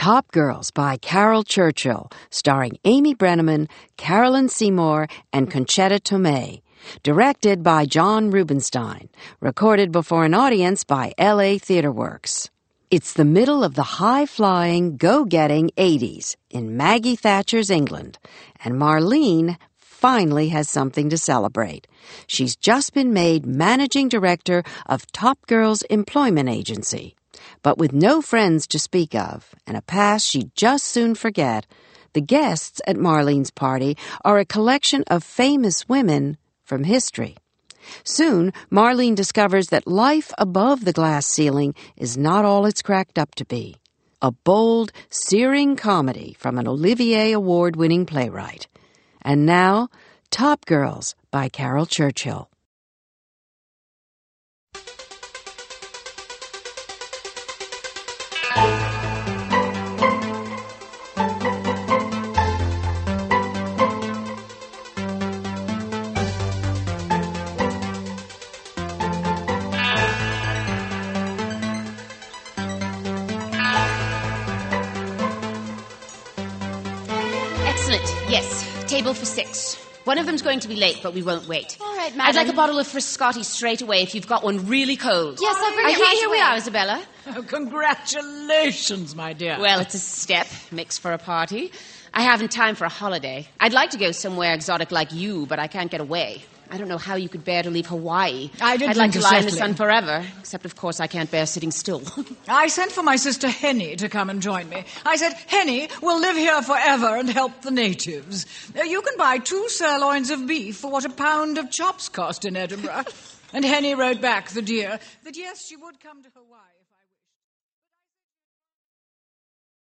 Top Girls by Carol Churchill, starring Amy Brenneman, Carolyn Seymour, and Concetta Tomei. Directed by John Rubinstein. Recorded before an audience by L.A. Theatre Works. It's the middle of the high-flying, go-getting 80s in Maggie Thatcher's England, and Marlene finally has something to celebrate. She's just been made managing director of Top Girls Employment Agency. But with no friends to speak of, and a past she'd just soon forget, the guests at Marlene's party are a collection of famous women from history. Soon, Marlene discovers that life above the glass ceiling is not all it's cracked up to be. A bold, searing comedy from an Olivier Award-winning playwright. And now, Top Girls by Carol Churchill. Excellent. Yes. Table for 6. One of them's going to be late, but we won't wait. All right, madam. I'd like a bottle of Frascati straight away if you've got one really cold. Yes, I'll bring it right Here away. we are, Isabella. Oh, congratulations, my dear. Well, it's a step. Mix for a party. I haven't time for a holiday. I'd like to go somewhere exotic like you, but I can't get away. I don't know how you could bear to leave Hawaii. I'd like to lie in the settling. sun forever. Except, of course, I can't bear sitting still. I sent for my sister Henny to come and join me. I said, Henny, we'll live here forever and help the natives. You can buy 2 sirloins of beef for what a pound of chops cost in Edinburgh. And Henny wrote back, the dear, that yes, she would come to Hawaii.